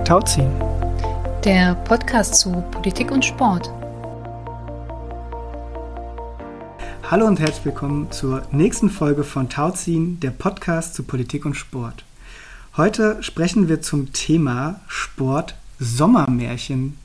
Tauziehen, der Podcast zu Politik und Sport. Hallo und herzlich willkommen zur nächsten Folge von Tauziehen, der Podcast zu Politik und Sport. Heute sprechen wir zum Thema Sport Sommermärchen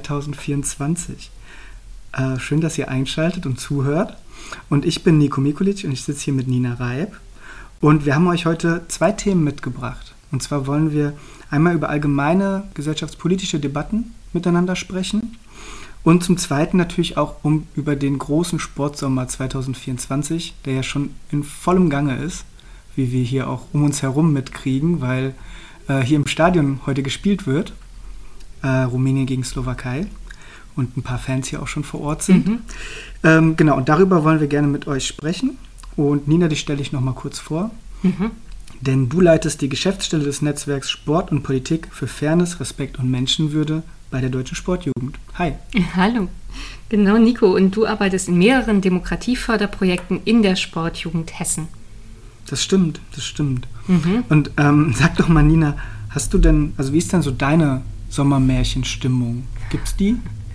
2024. Schön, dass ihr einschaltet und zuhört. Und ich bin Nico Mikulic und ich sitze hier mit Nina Reib. Und wir haben euch heute 2 Themen mitgebracht. Und zwar wollen wir einmal über allgemeine gesellschaftspolitische Debatten miteinander sprechen und zum Zweiten natürlich auch über den großen Sportsommer 2024, der ja schon in vollem Gange ist, wie wir hier auch um uns herum mitkriegen, weil hier im Stadion heute gespielt wird, Rumänien gegen Slowakei und ein paar Fans hier auch schon vor Ort sind. Genau, und darüber wollen wir gerne mit euch sprechen. Und Nina, dich stelle ich noch mal kurz vor. Denn du leitest die Geschäftsstelle des Netzwerks Sport und Politik für Fairness, Respekt und Menschenwürde bei der Deutschen Sportjugend. Hi. Hallo. Genau, Nico. Und du arbeitest in mehreren Demokratieförderprojekten in der Sportjugend Hessen. Das stimmt. Und sag doch mal, Nina, hast du denn, also wie ist denn so deine Sommermärchenstimmung? Gibt's die?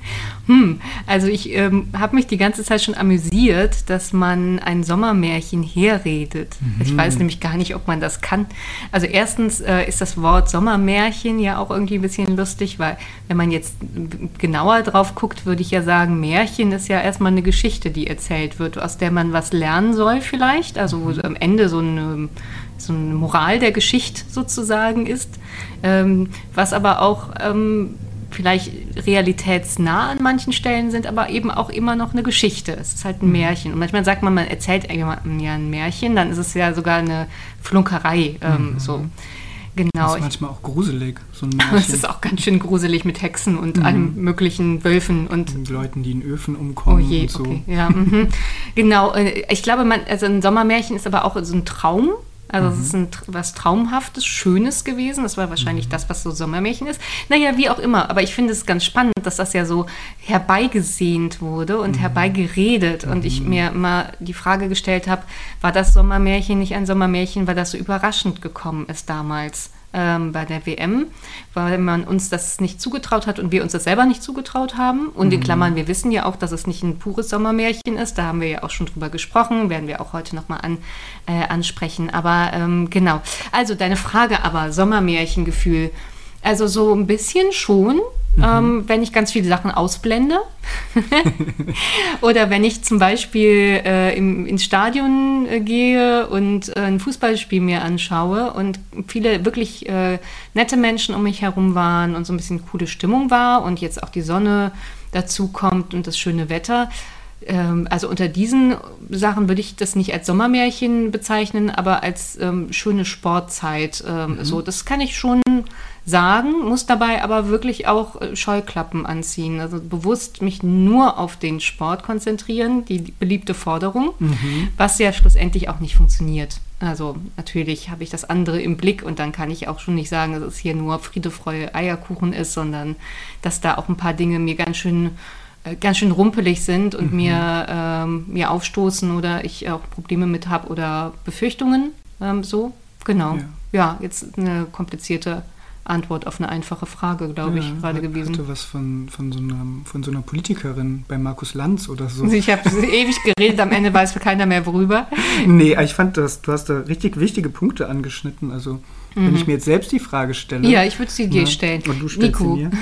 Also ich habe mich die ganze Zeit schon amüsiert, dass man ein Sommermärchen herredet. Ich weiß nämlich gar nicht, ob man das kann. Also erstens ist das Wort Sommermärchen ja auch irgendwie ein bisschen lustig, weil wenn man jetzt genauer drauf guckt, würde ich ja sagen, Märchen ist ja erstmal eine Geschichte, die erzählt wird, aus der man was lernen soll vielleicht. Also wo am Ende so eine Moral der Geschichte sozusagen ist, was aber auch vielleicht realitätsnah an manchen Stellen sind, aber eben auch immer noch eine Geschichte. Es ist halt ein Märchen. Und manchmal sagt man erzählt jemandem ja ein Märchen, dann ist es ja sogar eine Flunkerei. So. Genau. Das ist manchmal auch gruselig, so ein Märchen. Es ist auch ganz schön gruselig mit Hexen und allem möglichen Wölfen. Und Leuten, die in Öfen umkommen oh je, und so. Okay. Ja, genau. Ich glaube, also ein Sommermärchen ist aber auch so ein Traum. Also es ist was Traumhaftes, Schönes gewesen. Das war wahrscheinlich das, was so Sommermärchen ist. Naja, wie auch immer. Aber ich finde es ganz spannend, dass das ja so herbeigesehnt wurde und herbeigeredet. Und ich mir mal die Frage gestellt habe, war das Sommermärchen nicht ein Sommermärchen, weil das so überraschend gekommen ist damals bei der WM, weil man uns das nicht zugetraut hat und wir uns das selber nicht zugetraut haben. Und in Klammern, wir wissen ja auch, dass es nicht ein pures Sommermärchen ist. Da haben wir ja auch schon drüber gesprochen, werden wir auch heute nochmal ansprechen. Aber genau. Also deine Frage aber, Sommermärchengefühl. Also so ein bisschen schon, wenn ich ganz viele Sachen ausblende. Oder wenn ich zum Beispiel ins Stadion gehe und ein Fußballspiel mir anschaue und viele wirklich nette Menschen um mich herum waren und so ein bisschen coole Stimmung war und jetzt auch die Sonne dazu kommt und das schöne Wetter. Also unter diesen Sachen würde ich das nicht als Sommermärchen bezeichnen, aber als schöne Sportzeit. So, das kann ich schon sagen, muss dabei aber wirklich auch Scheuklappen anziehen. Also bewusst mich nur auf den Sport konzentrieren, die beliebte Forderung, was ja schlussendlich auch nicht funktioniert. Also natürlich habe ich das andere im Blick und dann kann ich auch schon nicht sagen, dass es hier nur Friede, Freude, Eierkuchen ist, sondern dass da auch ein paar Dinge mir ganz schön rumpelig sind und mir aufstoßen oder ich auch Probleme mit habe oder Befürchtungen. So, genau. Ja, jetzt eine komplizierte Antwort auf eine einfache Frage, glaube ich, gerade gewesen. Ich hatte was von so einer Politikerin bei Markus Lanz oder so. Ich habe ewig geredet, am Ende weiß keiner mehr worüber. Nee, ich fand, du hast da richtig wichtige Punkte angeschnitten. Also, wenn ich mir jetzt selbst die Frage stelle. Ja, ich würde sie dir stellen. Und du stellst Nico. sie mir.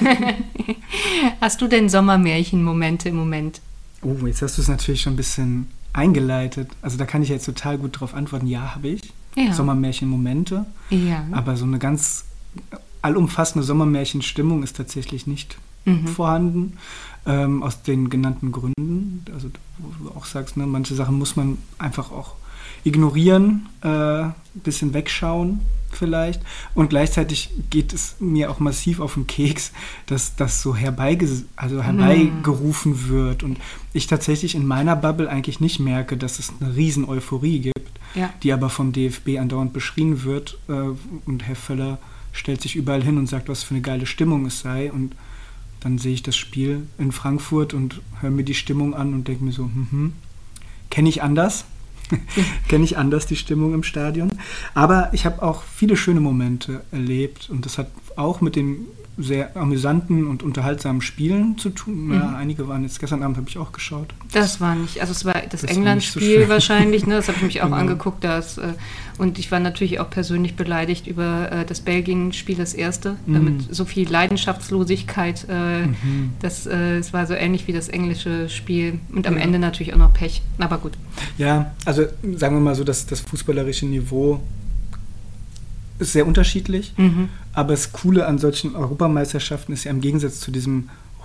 Hast du denn Sommermärchen-Momente im Moment? Oh, jetzt hast du es natürlich schon ein bisschen eingeleitet. Also, da kann ich jetzt total gut drauf antworten. Ja, habe ich. Ja. Sommermärchen-Momente. Ja. Aber so eine ganz allumfassende Sommermärchenstimmung ist tatsächlich nicht vorhanden, aus den genannten Gründen. Also wo du auch sagst, ne, manche Sachen muss man einfach auch ignorieren, ein bisschen wegschauen vielleicht. Und gleichzeitig geht es mir auch massiv auf den Keks, dass das so herbeigerufen wird. Und ich tatsächlich in meiner Bubble eigentlich nicht merke, dass es eine riesen Euphorie gibt, die aber vom DFB andauernd beschrien wird. Und Herr Völler stellt sich überall hin und sagt, was für eine geile Stimmung es sei. Und dann sehe ich das Spiel in Frankfurt und höre mir die Stimmung an und denke mir so, kenne ich anders. kenne ich anders die Stimmung im Stadion. Aber ich habe auch viele schöne Momente erlebt und das hat auch mit den sehr amüsanten und unterhaltsamen Spielen zu tun. Ja, einige waren jetzt, gestern Abend habe ich auch geschaut. Das war nicht, also es war das England-Spiel so wahrscheinlich, ne? Das habe ich mich auch angeguckt. Und ich war natürlich auch persönlich beleidigt über das Belgien-Spiel, das erste, mit so viel Leidenschaftslosigkeit. Es war so ähnlich wie das englische Spiel und am Ende natürlich auch noch Pech, aber gut. Ja, also sagen wir mal so, dass das fußballerische Niveau ist sehr unterschiedlich, aber das Coole an solchen Europameisterschaften ist ja im Gegensatz zu diesem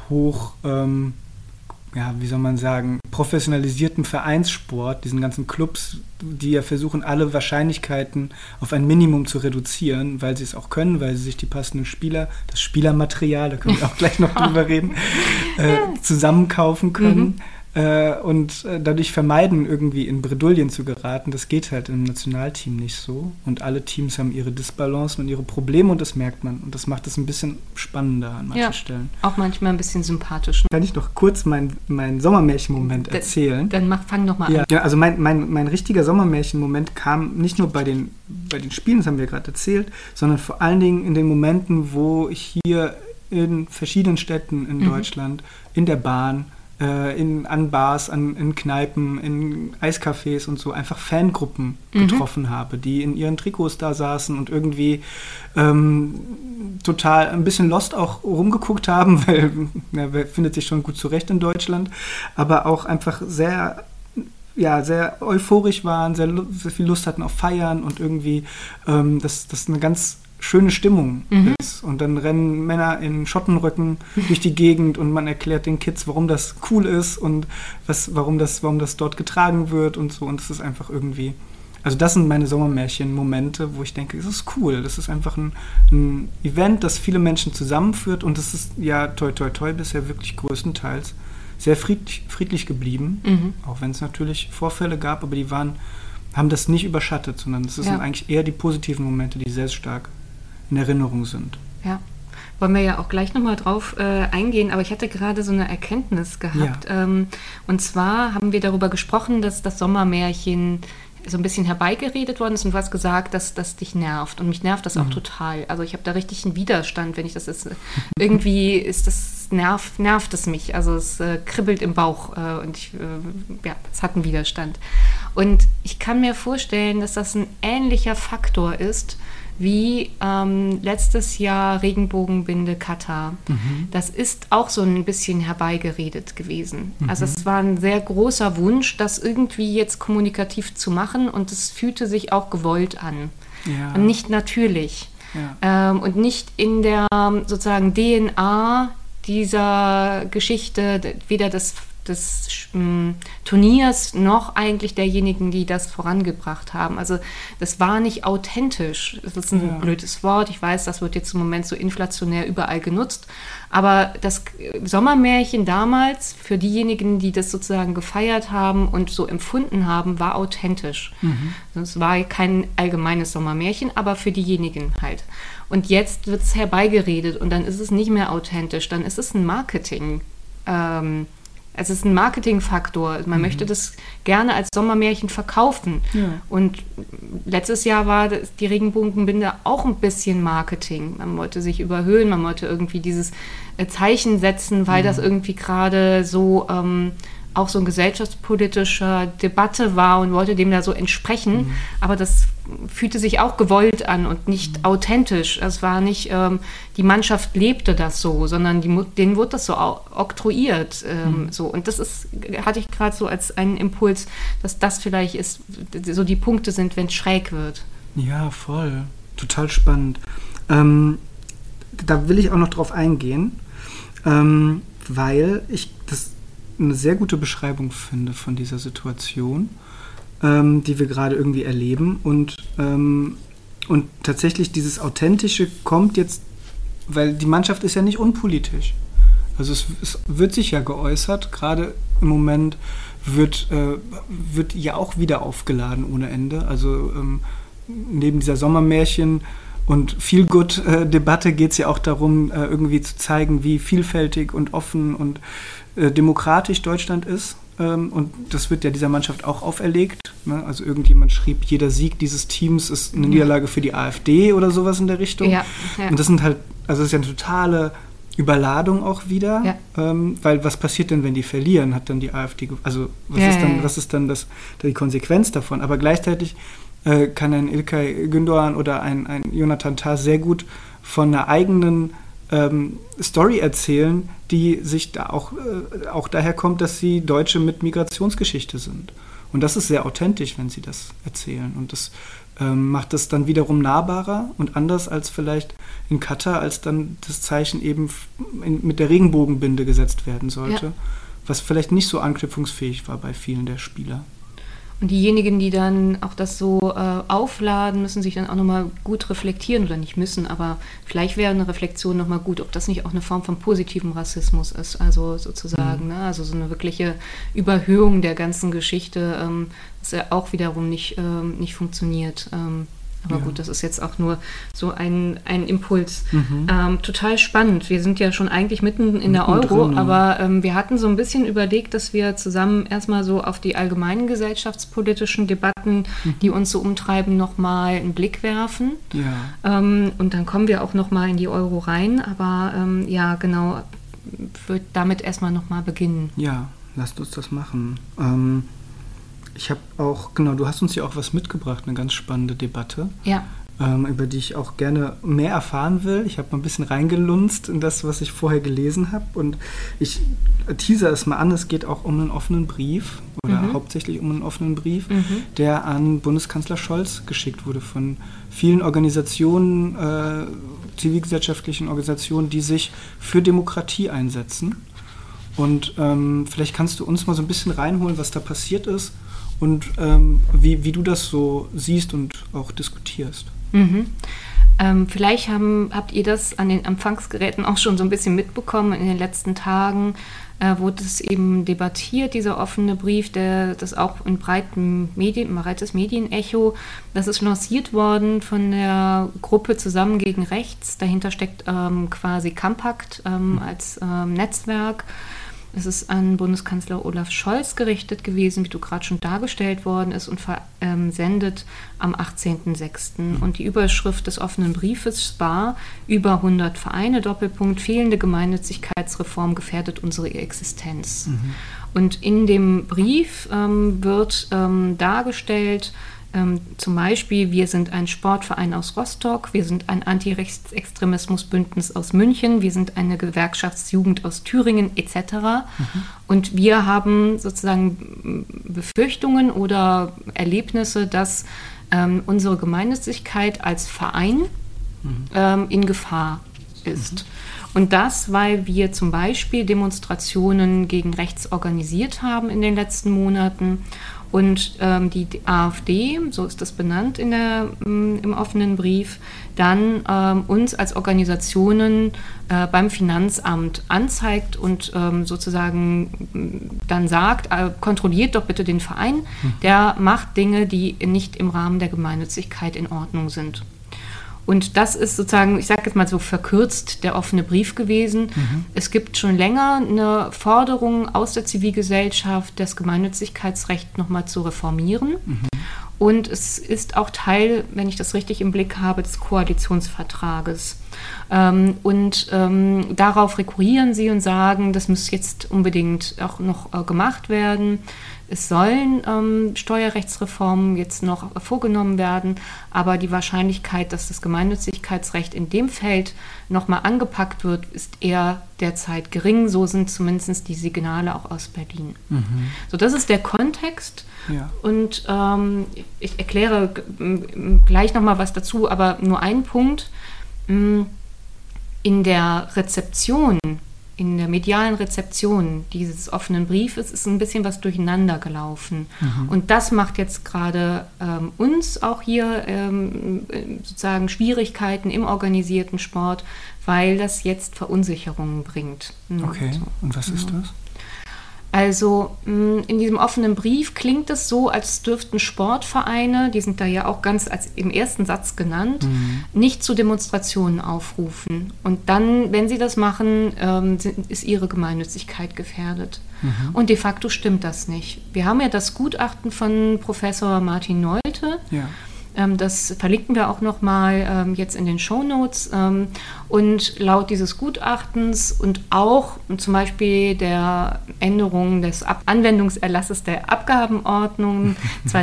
wie soll man sagen, professionalisierten Vereinssport, diesen ganzen Clubs, die ja versuchen, alle Wahrscheinlichkeiten auf ein Minimum zu reduzieren, weil sie es auch können, weil sie sich die passenden Spieler, das Spielermaterial, da können wir auch gleich noch drüber reden, zusammenkaufen können. Und dadurch vermeiden, irgendwie in Bredouillen zu geraten. Das geht halt im Nationalteam nicht so. Und alle Teams haben ihre Disbalancen und ihre Probleme und das merkt man. Und das macht es ein bisschen spannender an manchen Stellen. Auch manchmal ein bisschen sympathisch. Kann ich noch kurz meinen Sommermärchen-Moment erzählen? Dann fang noch mal an. Ja, also mein richtiger Sommermärchen-Moment kam nicht nur bei den Spielen, das haben wir gerade erzählt, sondern vor allen Dingen in den Momenten, wo ich hier in verschiedenen Städten in Deutschland, in der Bahn, an Bars, in Kneipen, in Eiscafés und so einfach Fangruppen getroffen habe, die in ihren Trikots da saßen und irgendwie total ein bisschen lost auch rumgeguckt haben, weil wer findet sich schon gut zurecht in Deutschland, aber auch einfach sehr euphorisch waren, sehr viel Lust hatten auf Feiern und irgendwie das eine ganz schöne Stimmung ist. Und dann rennen Männer in Schottenröcken durch die Gegend und man erklärt den Kids, warum das cool ist und warum das dort getragen wird und so. Und es ist einfach irgendwie, also das sind meine Sommermärchen-Momente, wo ich denke, das ist cool. Das ist einfach ein Event, das viele Menschen zusammenführt und das ist ja toi toi toi bisher wirklich größtenteils sehr friedlich geblieben, auch wenn es natürlich Vorfälle gab, aber die haben das nicht überschattet, sondern es sind eigentlich eher die positiven Momente, die sehr stark in Erinnerung sind. Ja, wollen wir ja auch gleich nochmal drauf eingehen, aber ich hatte gerade so eine Erkenntnis gehabt. Ja. Und zwar haben wir darüber gesprochen, dass das Sommermärchen so ein bisschen herbeigeredet worden ist und du hast gesagt, dass das dich nervt. Und mich nervt das auch total. Also ich habe da richtig einen Widerstand, wenn ich das ist. Irgendwie nervt es mich. Also es kribbelt im Bauch und es hat einen Widerstand. Und ich kann mir vorstellen, dass das ein ähnlicher Faktor ist, wie letztes Jahr Regenbogenbinde Katar. Das ist auch so ein bisschen herbeigeredet gewesen. Also es war ein sehr großer Wunsch, das irgendwie jetzt kommunikativ zu machen und es fühlte sich auch gewollt an. Ja. Und nicht natürlich. Ja. Und nicht in der sozusagen DNA dieser Geschichte, weder des Turniers noch eigentlich derjenigen, die das vorangebracht haben. Also das war nicht authentisch. Das ist ein blödes Wort. Ich weiß, das wird jetzt im Moment so inflationär überall genutzt. Aber das Sommermärchen damals, für diejenigen, die das sozusagen gefeiert haben und so empfunden haben, war authentisch. Es war kein allgemeines Sommermärchen, aber für diejenigen halt. Und jetzt wird es herbeigeredet und dann ist es nicht mehr authentisch. Dann ist es ein Marketing. Es ist ein Marketingfaktor. Man möchte das gerne als Sommermärchen verkaufen. Ja. Und letztes Jahr war die Regenbogenbinde auch ein bisschen Marketing. Man wollte sich überhöhen, man wollte irgendwie dieses Zeichen setzen, weil das irgendwie gerade so auch so eine gesellschaftspolitische Debatte war und wollte dem da so entsprechen. Aber das fühlte sich auch gewollt an und nicht authentisch. Es war nicht, die Mannschaft lebte das so, sondern denen wurde das so oktroyiert. So. Und das hatte ich gerade so als einen Impuls, dass das vielleicht ist, so die Punkte sind, wenn es schräg wird. Ja, voll. Total spannend. Da will ich auch noch drauf eingehen, weil ich das eine sehr gute Beschreibung finde von dieser Situation, die wir gerade irgendwie erleben. Und tatsächlich dieses Authentische kommt jetzt, weil die Mannschaft ist ja nicht unpolitisch. Also es wird sich ja geäußert, gerade im Moment wird ja auch wieder aufgeladen ohne Ende. Also neben dieser Sommermärchen- und Feel-Good-Debatte geht es ja auch darum, irgendwie zu zeigen, wie vielfältig und offen und demokratisch Deutschland ist. und das wird ja dieser Mannschaft auch auferlegt. Ne? Also irgendjemand schrieb, jeder Sieg dieses Teams ist eine Niederlage für die AfD oder sowas in der Richtung. Ja. Und das sind halt, also das ist ja eine totale Überladung auch wieder, weil was passiert denn, wenn die verlieren? Hat dann die AfD, also was ist dann die Konsequenz davon? Aber gleichzeitig kann ein İlkay Gündoğan oder ein Jonathan Tah sehr gut von einer eigenen Story erzählen, die sich da auch daher kommt, dass sie Deutsche mit Migrationsgeschichte sind. Und das ist sehr authentisch, wenn sie das erzählen. Und das macht es dann wiederum nahbarer und anders als vielleicht in Katar, als dann das Zeichen eben mit der Regenbogenbinde gesetzt werden sollte, was vielleicht nicht so anknüpfungsfähig war bei vielen der Spieler. Und diejenigen, die dann auch das so aufladen, müssen sich dann auch nochmal gut reflektieren oder nicht müssen, aber vielleicht wäre eine Reflexion nochmal gut, ob das nicht auch eine Form von positivem Rassismus ist, also sozusagen, ne? Also so eine wirkliche Überhöhung der ganzen Geschichte, das ja auch wiederum nicht funktioniert. Aber gut, das ist jetzt auch nur so ein Impuls. Total spannend. Wir sind ja schon eigentlich mitten in der Euro, aber wir hatten so ein bisschen überlegt, dass wir zusammen erstmal so auf die allgemeinen gesellschaftspolitischen Debatten, die uns so umtreiben, nochmal einen Blick werfen. Ja. Und dann kommen wir auch nochmal in die Euro rein. Aber genau, würde damit erstmal nochmal beginnen. Ja, lasst uns das machen. Ich habe auch, du hast uns ja auch was mitgebracht, eine ganz spannende Debatte, über die ich auch gerne mehr erfahren will. Ich habe mal ein bisschen reingelunzt in das, was ich vorher gelesen habe, und ich teaser es mal an, es geht auch um einen offenen Brief oder hauptsächlich um einen offenen Brief, der an Bundeskanzler Scholz geschickt wurde von vielen Organisationen, zivilgesellschaftlichen Organisationen, die sich für Demokratie einsetzen. Und vielleicht kannst du uns mal so ein bisschen reinholen, was da passiert ist, und wie du das so siehst und auch diskutierst. Vielleicht habt ihr das an den Empfangsgeräten auch schon so ein bisschen mitbekommen. In den letzten Tagen wurde es eben debattiert, dieser offene Brief, das auch in breites Medienecho, das ist lanciert worden von der Gruppe Zusammen gegen Rechts. Dahinter steckt quasi Campact als Netzwerk. Es ist an Bundeskanzler Olaf Scholz gerichtet gewesen, wie du gerade schon dargestellt worden ist, und versendet am 18.06. Und die Überschrift des offenen Briefes war: Über 100 Vereine, Doppelpunkt, fehlende Gemeinnützigkeitsreform gefährdet unsere Existenz. Und in dem Brief wird dargestellt, zum Beispiel, wir sind ein Sportverein aus Rostock, wir sind ein Anti-Rechtsextremismus-Bündnis aus München, wir sind eine Gewerkschaftsjugend aus Thüringen etc. Und wir haben sozusagen Befürchtungen oder Erlebnisse, dass unsere Gemeinnützigkeit als Verein in Gefahr ist. Und das, weil wir zum Beispiel Demonstrationen gegen rechts organisiert haben in den letzten Monaten. Und die AfD, so ist das benannt im offenen Brief, dann uns als Organisationen beim Finanzamt anzeigt und sozusagen dann sagt, kontrolliert doch bitte den Verein, der macht Dinge, die nicht im Rahmen der Gemeinnützigkeit in Ordnung sind. Und das ist sozusagen, ich sage jetzt mal so verkürzt, der offene Brief gewesen. Es gibt schon länger eine Forderung aus der Zivilgesellschaft, das Gemeinnützigkeitsrecht nochmal zu reformieren. Und es ist auch Teil, wenn ich das richtig im Blick habe, des Koalitionsvertrages. Darauf rekurrieren sie und sagen, das muss jetzt unbedingt auch noch gemacht werden. Es sollen Steuerrechtsreformen jetzt noch vorgenommen werden, aber die Wahrscheinlichkeit, dass das Gemeinnützigkeitsrecht in dem Feld nochmal angepackt wird, ist eher derzeit gering. So sind zumindest die Signale auch aus Berlin. So, das ist der Kontext. Ja. Und ich erkläre gleich nochmal was dazu, aber nur ein Punkt. In der Rezeption, in der medialen Rezeption dieses offenen Briefes ist ein bisschen was durcheinander gelaufen. Und das macht jetzt gerade uns auch hier sozusagen Schwierigkeiten im organisierten Sport, weil das jetzt Verunsicherungen bringt. Okay, und was ist das? Also in diesem offenen Brief klingt es so, als dürften Sportvereine, die sind da ja auch ganz als im ersten Satz genannt, nicht zu Demonstrationen aufrufen. Und dann, wenn sie das machen, ist ihre Gemeinnützigkeit gefährdet. Und de facto stimmt das nicht. Wir haben ja das Gutachten von Professor Martin Nolte. Ja. Das verlinken wir auch nochmal jetzt in den Shownotes. Und laut dieses Gutachtens und auch zum Beispiel der Änderung des Anwendungserlasses der Abgabenordnung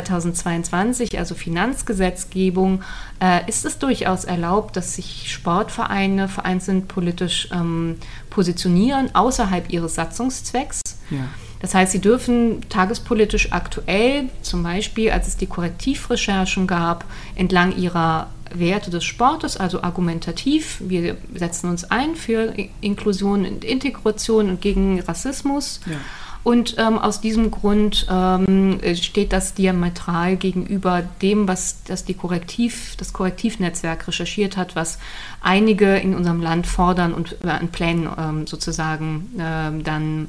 2022, also Finanzgesetzgebung, ist es durchaus erlaubt, dass sich Sportvereine vereinzelt politisch positionieren außerhalb ihres Satzungszwecks. Ja. Das heißt, sie dürfen tagespolitisch aktuell, zum Beispiel als es die Korrektivrecherchen gab, entlang ihrer Werte des Sportes, also argumentativ, wir setzen uns ein für Inklusion und Integration und gegen Rassismus. Ja. Und aus diesem Grund steht das diametral gegenüber dem, was das Korrektivnetzwerk recherchiert hat, was einige in unserem Land fordern und an Plänen sozusagen dann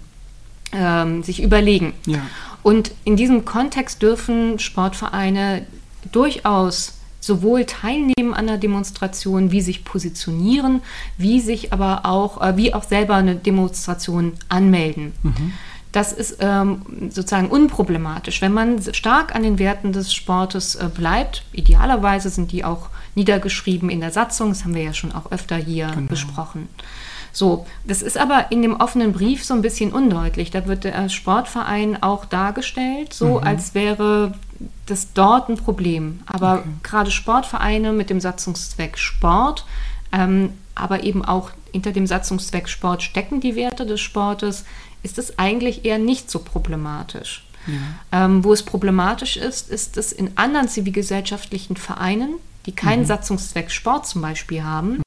sich überlegen. Ja. Und in diesem Kontext dürfen Sportvereine durchaus sowohl teilnehmen an der Demonstration, wie sich positionieren, wie auch selber eine Demonstration anmelden. Das ist sozusagen unproblematisch. Wenn man stark an den Werten des Sportes bleibt, idealerweise sind die auch niedergeschrieben in der Satzung, das haben wir ja schon auch öfter hier besprochen. So, das ist aber in dem offenen Brief so ein bisschen undeutlich. Da wird der Sportverein auch dargestellt, so als wäre das dort ein Problem. Aber gerade Sportvereine mit dem Satzungszweck Sport, aber eben auch hinter dem Satzungszweck Sport stecken die Werte des Sportes, ist es eigentlich eher nicht so problematisch. Ja. Wo es problematisch ist, ist es in anderen zivilgesellschaftlichen Vereinen, die keinen Satzungszweck Sport zum Beispiel haben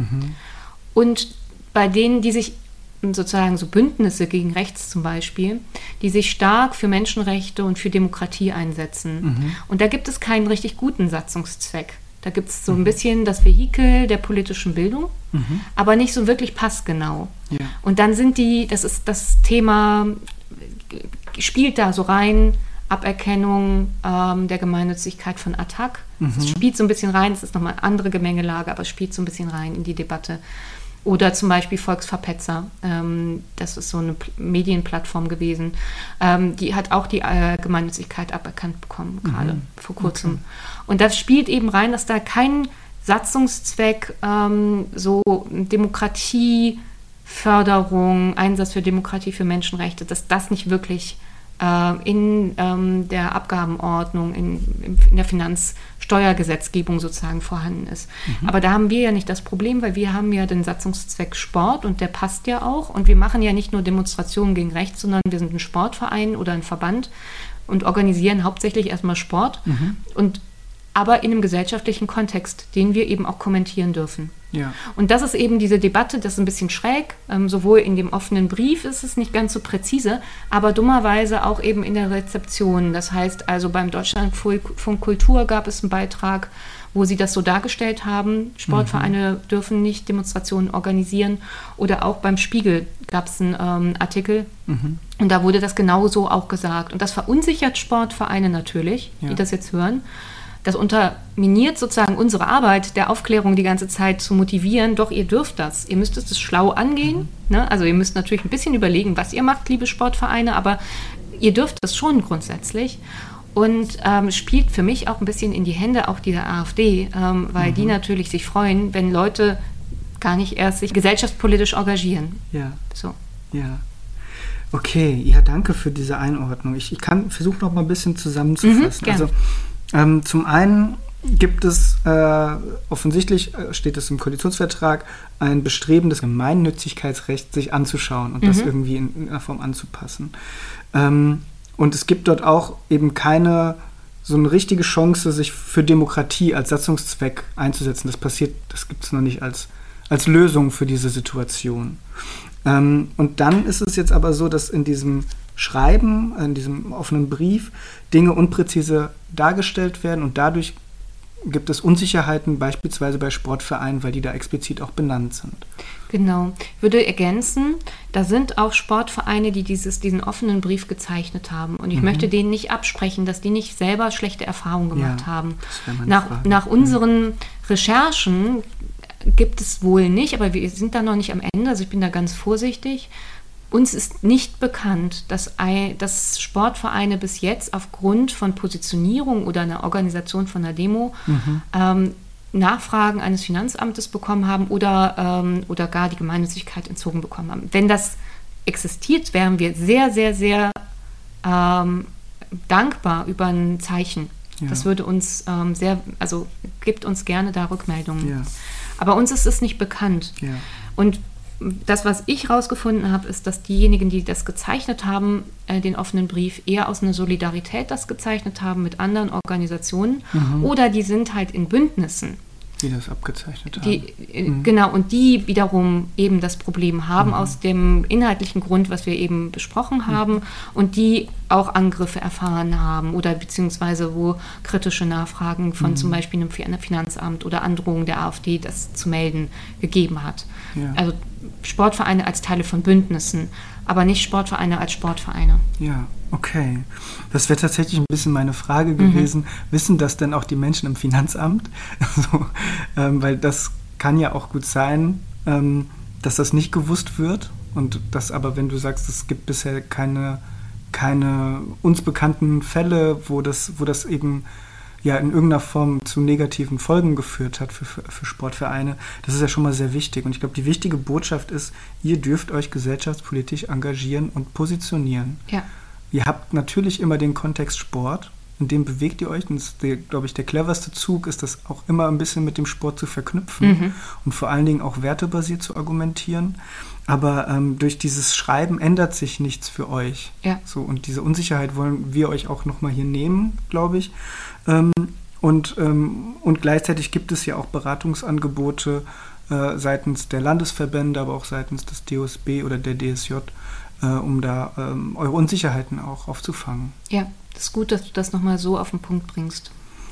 und bei denen, die sich sozusagen so Bündnisse gegen Rechts zum Beispiel, die sich stark für Menschenrechte und für Demokratie einsetzen. Und da gibt es keinen richtig guten Satzungszweck. Da gibt es so ein bisschen das Vehikel der politischen Bildung, aber nicht so wirklich passgenau. Ja. Und dann das ist das Thema, spielt da so rein, Aberkennung der Gemeinnützigkeit von ATTAC. Es spielt so ein bisschen rein, es ist nochmal eine andere Gemengelage, aber es spielt so ein bisschen rein in die Debatte. Oder zum Beispiel Volksverpetzer, das ist so eine Medienplattform gewesen, die hat auch die Gemeinnützigkeit aberkannt bekommen, gerade vor kurzem. Okay. Und das spielt eben rein, dass da kein Satzungszweck, so Demokratieförderung, Einsatz für Demokratie, für Menschenrechte, dass das nicht wirklich in der Abgabenordnung, in der Finanzsteuergesetzgebung sozusagen vorhanden ist. Aber da haben wir ja nicht das Problem, weil wir haben ja den Satzungszweck Sport und der passt ja auch. Und wir machen ja nicht nur Demonstrationen gegen rechts, sondern wir sind ein Sportverein oder ein Verband und organisieren hauptsächlich erstmal Sport. Aber in einem gesellschaftlichen Kontext, den wir eben auch kommentieren dürfen. Ja. Und das ist eben diese Debatte, das ist ein bisschen schräg, sowohl in dem offenen Brief ist es nicht ganz so präzise, aber dummerweise auch eben in der Rezeption. Das heißt also beim Deutschlandfunk Kultur gab es einen Beitrag, wo sie das so dargestellt haben, Sportvereine dürfen nicht Demonstrationen organisieren, oder auch beim Spiegel gab es einen Artikel und da wurde das genauso auch gesagt. Und das verunsichert Sportvereine natürlich, die das jetzt hören. Das unterminiert sozusagen unsere Arbeit der Aufklärung die ganze Zeit zu motivieren, doch ihr dürft das, ihr müsst es schlau angehen, ne? Also ihr müsst natürlich ein bisschen überlegen, was ihr macht, liebe Sportvereine, aber ihr dürft das schon grundsätzlich und spielt für mich auch ein bisschen in die Hände auch dieser AfD, weil die natürlich sich freuen, wenn Leute gar nicht erst sich gesellschaftspolitisch engagieren. Ja. So. Ja. Okay, ja, danke für diese Einordnung. Ich versuche noch mal ein bisschen zusammenzufassen. Gerne. Also zum einen gibt es, offensichtlich steht es im Koalitionsvertrag, ein Bestreben, das Gemeinnützigkeitsrecht sich anzuschauen und das irgendwie in einer Form anzupassen. Und es gibt dort auch eben keine so eine richtige Chance, sich für Demokratie als Satzungszweck einzusetzen. Das gibt es noch nicht als Lösung für diese Situation. Und dann ist es jetzt aber so, dass in diesem Schreiben, in diesem offenen Brief, Dinge unpräzise dargestellt werden und dadurch gibt es Unsicherheiten, beispielsweise bei Sportvereinen, weil die da explizit auch benannt sind. Genau. Ich würde ergänzen, da sind auch Sportvereine, die diesen offenen Brief gezeichnet haben. Und ich möchte denen nicht absprechen, dass die nicht selber schlechte Erfahrungen gemacht haben. Das wäre meine Frage. Nach unseren Recherchen gibt es wohl nicht, aber wir sind da noch nicht am Ende, also ich bin da ganz vorsichtig. Uns ist nicht bekannt, dass Sportvereine bis jetzt aufgrund von Positionierung oder einer Organisation von einer Demo Nachfragen eines Finanzamtes bekommen haben oder gar die Gemeinnützigkeit entzogen bekommen haben. Wenn das existiert, wären wir sehr, sehr, sehr dankbar über ein Zeichen. Ja. Das würde uns gibt uns gerne da Rückmeldungen. Ja. Aber uns ist es nicht bekannt. Ja. Und das, was ich rausgefunden habe, ist, dass diejenigen, die das gezeichnet haben, den offenen Brief, eher aus einer Solidarität das gezeichnet haben mit anderen Organisationen oder die sind halt in Bündnissen. Die das abgezeichnet haben. Genau, und die wiederum eben das Problem haben aus dem inhaltlichen Grund, was wir eben besprochen haben und die auch Angriffe erfahren haben oder beziehungsweise wo kritische Nachfragen von zum Beispiel einem Finanzamt oder Androhung der AfD das zu melden gegeben hat. Ja. Also Sportvereine als Teile von Bündnissen, aber nicht Sportvereine als Sportvereine. Ja, okay. Das wäre tatsächlich ein bisschen meine Frage gewesen. Wissen das denn auch die Menschen im Finanzamt? Also, weil das kann ja auch gut sein, dass das nicht gewusst wird und dass aber, wenn du sagst, es gibt bisher keine uns bekannten Fälle, wo das eben ja in irgendeiner Form zu negativen Folgen geführt hat für Sportvereine. Das ist ja schon mal sehr wichtig. Und ich glaube, die wichtige Botschaft ist, ihr dürft euch gesellschaftspolitisch engagieren und positionieren. Ja. Ihr habt natürlich immer den Kontext Sport, in dem bewegt ihr euch. Und das ist, glaube ich, der cleverste Zug ist, das auch immer ein bisschen mit dem Sport zu verknüpfen und vor allen Dingen auch wertebasiert zu argumentieren. Aber durch dieses Schreiben ändert sich nichts für euch. Ja. So, und diese Unsicherheit wollen wir euch auch nochmal hier nehmen, glaube ich. Und gleichzeitig gibt es ja auch Beratungsangebote seitens der Landesverbände, aber auch seitens des DOSB oder der DSJ, um da eure Unsicherheiten auch aufzufangen. Ja, das ist gut, dass du das nochmal so auf den Punkt bringst.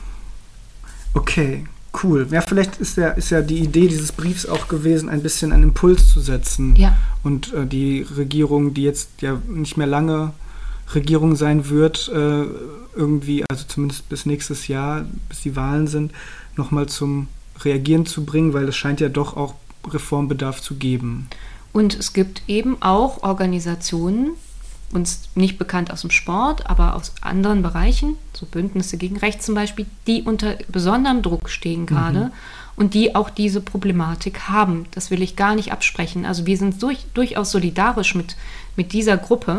Okay, cool. Ja, vielleicht ist ja die Idee dieses Briefs auch gewesen, ein bisschen einen Impuls zu setzen. Ja. Und die Regierung, die jetzt ja nicht mehr lange Regierung sein wird, irgendwie, also zumindest bis nächstes Jahr, bis die Wahlen sind, nochmal zum Reagieren zu bringen, weil es scheint ja doch auch Reformbedarf zu geben. Und es gibt eben auch Organisationen, uns nicht bekannt aus dem Sport, aber aus anderen Bereichen, so Bündnisse gegen Rechts zum Beispiel, die unter besonderem Druck stehen gerade und die auch diese Problematik haben. Das will ich gar nicht absprechen. Also wir sind durchaus solidarisch mit dieser Gruppe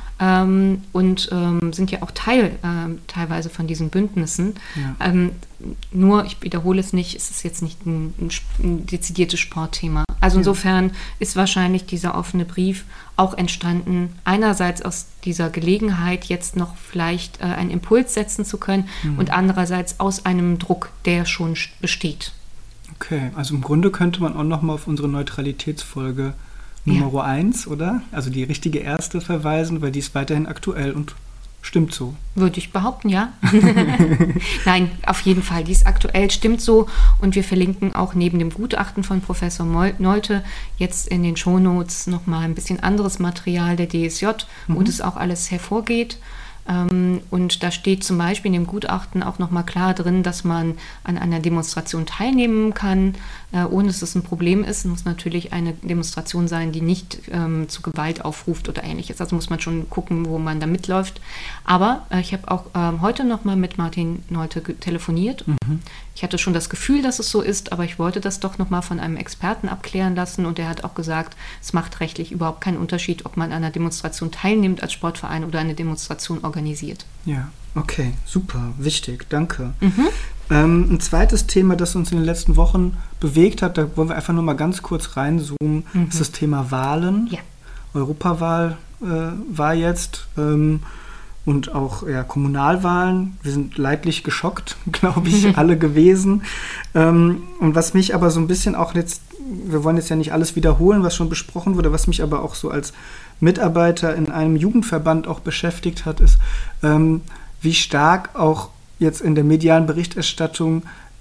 und sind ja auch teilweise von diesen Bündnissen. Ja. Nur, ich wiederhole es nicht, es ist jetzt nicht ein dezidiertes Sportthema. Also insofern ist wahrscheinlich dieser offene Brief auch entstanden, einerseits aus dieser Gelegenheit, jetzt noch vielleicht einen Impuls setzen zu können und andererseits aus einem Druck, der schon besteht. Okay, also im Grunde könnte man auch nochmal auf unsere Neutralitätsfolge Nummer 1, oder? Also die richtige erste verweisen, weil die ist weiterhin aktuell und stimmt so. Würde ich behaupten, ja. Nein, auf jeden Fall, die ist aktuell, stimmt so. Und wir verlinken auch neben dem Gutachten von Professor Nolte jetzt in den Shownotes nochmal ein bisschen anderes Material der DSJ, wo das auch alles hervorgeht. Und da steht zum Beispiel in dem Gutachten auch nochmal klar drin, dass man an einer Demonstration teilnehmen kann, ohne dass es ein Problem ist. Es muss natürlich eine Demonstration sein, die nicht zu Gewalt aufruft oder ähnliches. Also muss man schon gucken, wo man da mitläuft. Aber ich habe auch heute nochmal mit Martin Nolte telefoniert. Ich hatte schon das Gefühl, dass es so ist, aber ich wollte das doch nochmal von einem Experten abklären lassen. Und er hat auch gesagt, es macht rechtlich überhaupt keinen Unterschied, ob man an einer Demonstration teilnimmt als Sportverein oder eine Demonstration organisiert. Ja, okay, super, wichtig, danke. Ein zweites Thema, das uns in den letzten Wochen bewegt hat, da wollen wir einfach nur mal ganz kurz reinzoomen, ist das Thema Wahlen. Ja. Europawahl war jetzt und auch Kommunalwahlen. Wir sind leidlich geschockt, glaube ich, alle gewesen. Und was mich aber so ein bisschen auch jetzt, wir wollen jetzt ja nicht alles wiederholen, was schon besprochen wurde, was mich aber auch so als Mitarbeiter in einem Jugendverband auch beschäftigt hat, ist, wie stark auch jetzt in der medialen Berichterstattung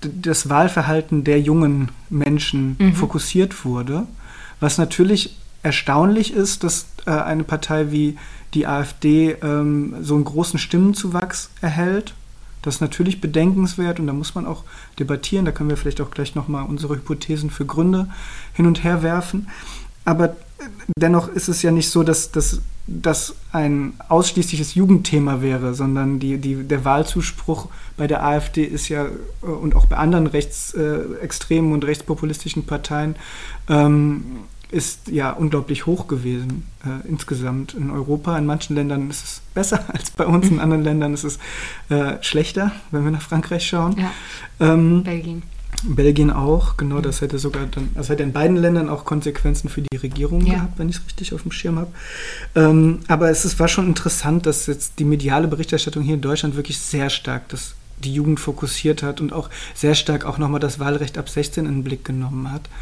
das Wahlverhalten der jungen Menschen fokussiert wurde. Was natürlich erstaunlich ist, dass eine Partei wie die AfD so einen großen Stimmenzuwachs erhält. Das ist natürlich bedenkenswert und da muss man auch debattieren. Da können wir vielleicht auch gleich nochmal unsere Hypothesen für Gründe hin und her werfen. Aber dennoch ist es ja nicht so, dass das ein ausschließliches Jugendthema wäre, sondern der Wahlzuspruch bei der AfD ist ja, und auch bei anderen rechtsextremen und rechtspopulistischen Parteien, ist ja unglaublich hoch gewesen insgesamt in Europa. In manchen Ländern ist es besser als bei uns, in anderen Ländern ist es schlechter, wenn wir nach Frankreich schauen. Ja. Belgien auch, genau, das hätte hätte in beiden Ländern auch Konsequenzen für die Regierung gehabt, wenn ich es richtig auf dem Schirm habe. Aber war schon interessant, dass jetzt die mediale Berichterstattung hier in Deutschland wirklich sehr stark die Jugend fokussiert hat und auch sehr stark auch nochmal das Wahlrecht ab 16 in den Blick genommen hat.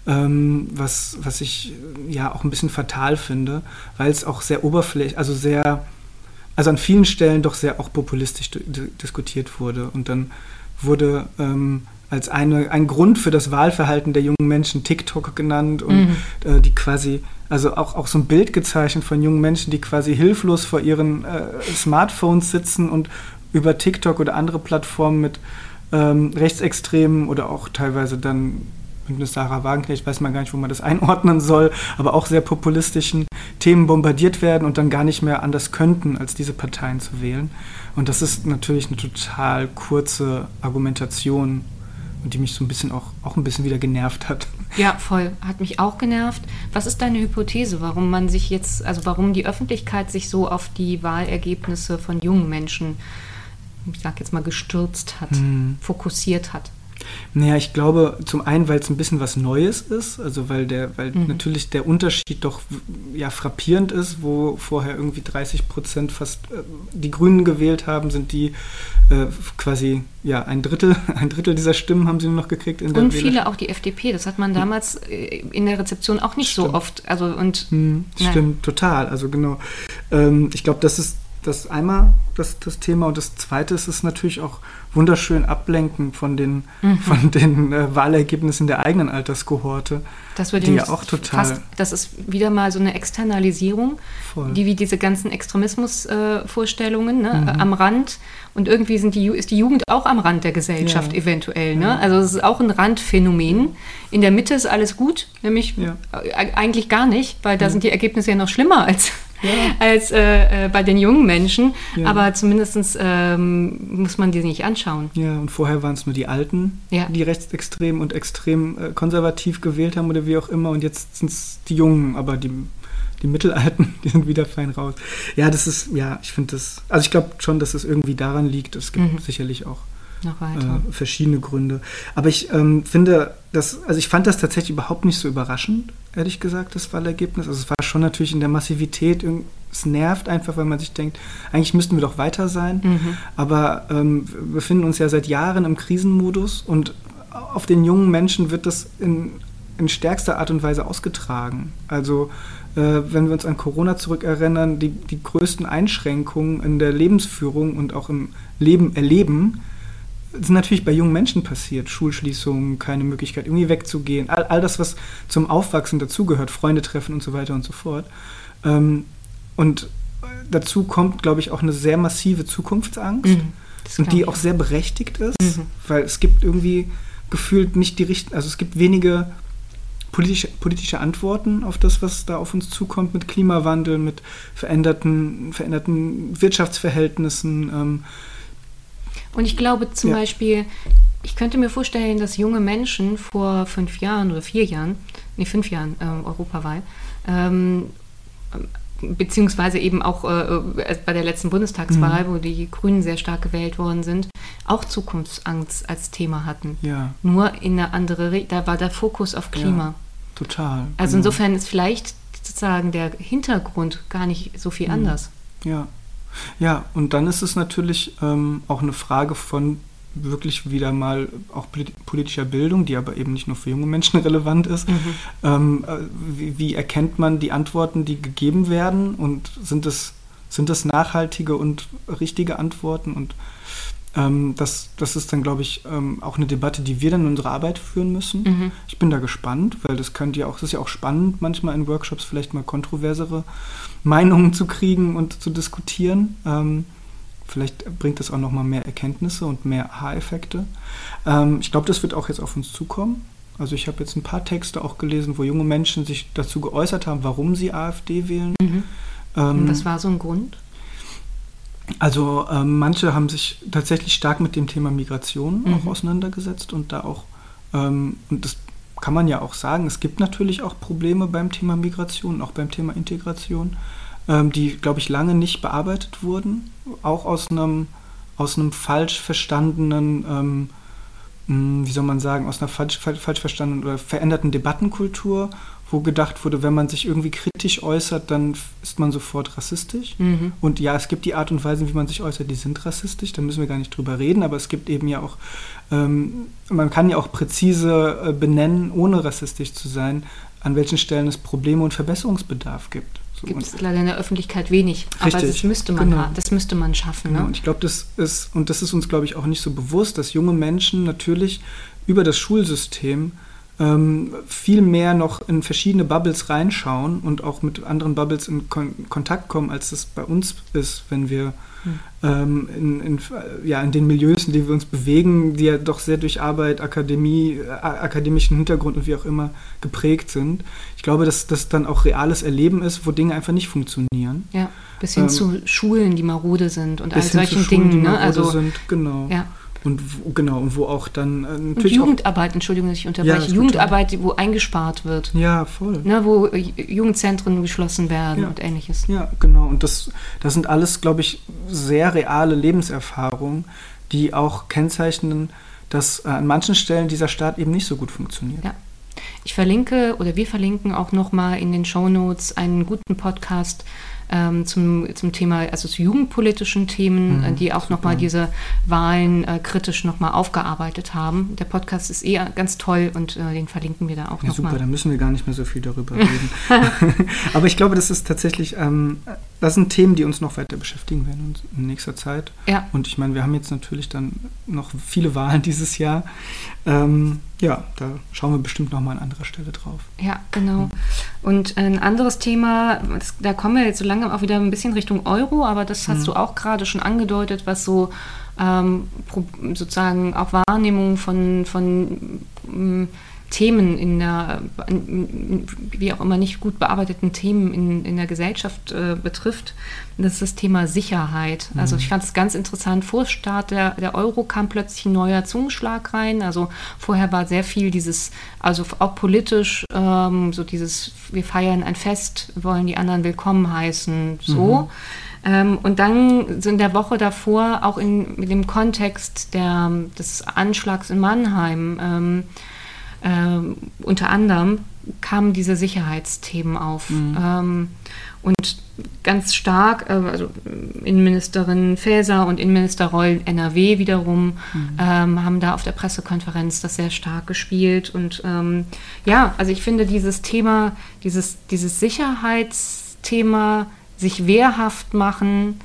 Was ich ja auch ein bisschen fatal finde, weil es auch sehr oberflächlich, also an vielen Stellen doch sehr auch populistisch diskutiert wurde. Und dann wurde als ein Grund für das Wahlverhalten der jungen Menschen TikTok genannt und die quasi, also auch so ein Bild gezeichnet von jungen Menschen, die quasi hilflos vor ihren Smartphones sitzen und über TikTok oder andere Plattformen mit Rechtsextremen oder auch teilweise dann mit Sarah Wagenknecht, weiß man gar nicht, wo man das einordnen soll, aber auch sehr populistischen Themen bombardiert werden und dann gar nicht mehr anders könnten, als diese Parteien zu wählen. Und das ist natürlich eine total kurze Argumentation und die mich so ein bisschen auch ein bisschen wieder genervt hat. Ja, voll. Hat mich auch genervt. Was ist deine Hypothese, warum warum die Öffentlichkeit sich so auf die Wahlergebnisse von jungen Menschen, ich sag jetzt mal, gestürzt hat, fokussiert hat? Naja, ich glaube, zum einen, weil es ein bisschen was Neues ist, also weil natürlich der Unterschied doch ja frappierend ist, wo vorher irgendwie 30% fast die Grünen gewählt haben, sind die quasi ja ein Drittel dieser Stimmen haben sie nur noch gekriegt. Und viele auch die FDP, das hat man damals in der Rezeption auch nicht so oft. Stimmt, total, also genau. Ich glaube, das ist das einmal das Thema und das zweite ist es natürlich auch wunderschön ablenken von den Wahlergebnissen der eigenen Alterskohorte. Das wird die ja auch total. Das ist wieder mal so eine Externalisierung, die wie diese ganzen Extremismusvorstellungen am Rand und irgendwie ist die Jugend auch am Rand der Gesellschaft eventuell. Ne? Also es ist auch ein Randphänomen. In der Mitte ist alles gut, nämlich eigentlich gar nicht, weil da sind die Ergebnisse ja noch schlimmer als bei den jungen Menschen, aber zumindest muss man die nicht anschauen. Ja, und vorher waren es nur die Alten, die rechtsextrem und extrem konservativ gewählt haben oder wie auch immer und jetzt sind es die Jungen, aber die Mittelalten, die sind wieder fein raus. Ja, ich finde das, also ich glaube schon, dass es irgendwie daran liegt, es gibt sicherlich auch noch verschiedene Gründe. Aber ich finde, ich fand das tatsächlich überhaupt nicht so überraschend, ehrlich gesagt, das Wahlergebnis. Also es war schon natürlich in der Massivität, es nervt einfach, weil man sich denkt, eigentlich müssten wir doch weiter sein. Aber wir befinden uns ja seit Jahren im Krisenmodus und auf den jungen Menschen wird das in stärkster Art und Weise ausgetragen. Also wenn wir uns an Corona zurückerinnern, die größten Einschränkungen in der Lebensführung und auch im Leben erleben, sind natürlich bei jungen Menschen passiert. Schulschließungen, keine Möglichkeit, irgendwie wegzugehen. All das, was zum Aufwachsen dazugehört, Freunde treffen und so weiter und so fort. Und dazu kommt, glaube ich, auch eine sehr massive Zukunftsangst und die auch sehr berechtigt ist, weil es gibt irgendwie gefühlt nicht es gibt wenige politische Antworten auf das, was da auf uns zukommt mit Klimawandel, mit veränderten Wirtschaftsverhältnissen. Und ich glaube zum Beispiel, ich könnte mir vorstellen, dass junge Menschen vor 5 Jahren oder 4 Jahren, 5 Jahren Europawahl, beziehungsweise eben auch bei der letzten Bundestagswahl, wo die Grünen sehr stark gewählt worden sind, auch Zukunftsangst als Thema hatten. Ja. Nur in eine andere, da war der Fokus auf Klima. Ja, total. Also insofern ist vielleicht sozusagen der Hintergrund gar nicht so viel anders. Ja. Ja, und dann ist es natürlich auch eine Frage von wirklich wieder mal auch politischer Bildung, die aber eben nicht nur für junge Menschen relevant ist. Wie erkennt man die Antworten, die gegeben werden und sind das nachhaltige und richtige Antworten? Und Das ist dann, glaube ich, auch eine Debatte, die wir dann in unserer Arbeit führen müssen. Ich bin da gespannt, weil das ist ja auch spannend, manchmal in Workshops vielleicht mal kontroversere Meinungen zu kriegen und zu diskutieren. Vielleicht bringt das auch nochmal mehr Erkenntnisse und mehr Aha-Effekte. Ich glaube, das wird auch jetzt auf uns zukommen. Also ich habe jetzt ein paar Texte auch gelesen, wo junge Menschen sich dazu geäußert haben, warum sie AfD wählen. Und was war so ein Grund? Also manche haben sich tatsächlich stark mit dem Thema Migration auch auseinandergesetzt und da auch, und das kann man ja auch sagen, es gibt natürlich auch Probleme beim Thema Migration, auch beim Thema Integration, die, glaube ich, lange nicht bearbeitet wurden, auch aus einem falsch verstandenen, wie soll man sagen, aus einer falsch verstandenen oder veränderten Debattenkultur, wo gedacht wurde, wenn man sich irgendwie kritisch äußert, dann ist man sofort rassistisch. Und ja, es gibt die Art und Weise, wie man sich äußert, die sind rassistisch, da müssen wir gar nicht drüber reden, aber es gibt eben ja auch, man kann ja auch präzise benennen, ohne rassistisch zu sein, an welchen Stellen es Probleme und Verbesserungsbedarf gibt. So, gibt es leider in der Öffentlichkeit wenig, richtig, aber das müsste man schaffen. Genau. Ne? Und ich glaube, das ist uns, glaube ich, auch nicht so bewusst, dass junge Menschen natürlich über das Schulsystem viel mehr noch in verschiedene Bubbles reinschauen und auch mit anderen Bubbles in Kontakt kommen, als das bei uns ist, wenn wir in den Milieus, in denen wir uns bewegen, die ja doch sehr durch Arbeit, Akademie, akademischen Hintergrund und wie auch immer geprägt sind. Ich glaube, dass das dann auch reales Erleben ist, wo Dinge einfach nicht funktionieren. Ja, bis hin zu Schulen, die marode sind und all bis hin solchen zu Schulen, Dingen. die Ne? marode sind, genau. Ja. Und wo auch dann natürlich. Und Jugendarbeit, Entschuldigung, dass ich unterbreche. Ja, Jugendarbeit, wo eingespart wird. Ja, voll. Ne, wo Jugendzentren geschlossen werden und Ähnliches. Ja, genau. Und das sind alles, glaube ich, sehr reale Lebenserfahrungen, die auch kennzeichnen, dass an manchen Stellen dieser Staat eben nicht so gut funktioniert. Ja. Wir verlinken auch nochmal in den Shownotes einen guten Podcast zum Thema, also zu jugendpolitischen Themen, die auch nochmal diese Wahlen kritisch nochmal aufgearbeitet haben. Der Podcast ist ganz toll und den verlinken wir da auch nochmal. Super, da müssen wir gar nicht mehr so viel darüber reden. Aber ich glaube, das ist tatsächlich, das sind Themen, die uns noch weiter beschäftigen werden in nächster Zeit. Ja. Und ich meine, wir haben jetzt natürlich dann noch viele Wahlen dieses Jahr. Da schauen wir bestimmt nochmal an anderer Stelle drauf. Ja, genau. Und ein anderes Thema, da kommen wir jetzt so langsam auch wieder ein bisschen Richtung Euro, aber das hast du auch gerade schon angedeutet, was so sozusagen auch Wahrnehmung von Themen wie auch immer nicht gut bearbeiteten Themen in der Gesellschaft betrifft. Das ist das Thema Sicherheit. Also ich fand es ganz interessant, vor Start der Euro kam plötzlich ein neuer Zungenschlag rein. Also vorher war sehr viel also auch politisch, so dieses, wir feiern ein Fest, wollen die anderen willkommen heißen, so. Und dann in der Woche davor, auch mit dem Kontext des Anschlags in Mannheim, unter anderem kamen diese Sicherheitsthemen auf. Und ganz stark, also Innenministerin Faeser und Innenminister Reul NRW wiederum haben da auf der Pressekonferenz das sehr stark gespielt. Und also ich finde dieses Thema, dieses Sicherheitsthema, sich wehrhaft machen,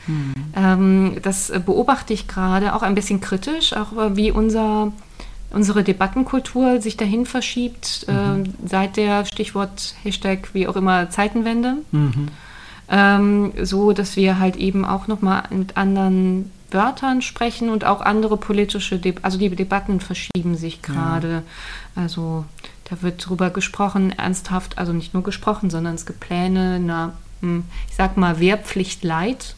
das beobachte ich gerade auch ein bisschen kritisch, auch wie unsere Debattenkultur sich dahin verschiebt, seit der Stichwort Hashtag, wie auch immer, Zeitenwende, so dass wir halt eben auch nochmal mit anderen Wörtern sprechen und auch andere politische, also die Debatten verschieben sich gerade. Ja. Also da wird drüber gesprochen, ernsthaft, also nicht nur gesprochen, sondern es gibt Pläne einer, ich sag mal, Wehrpflicht light.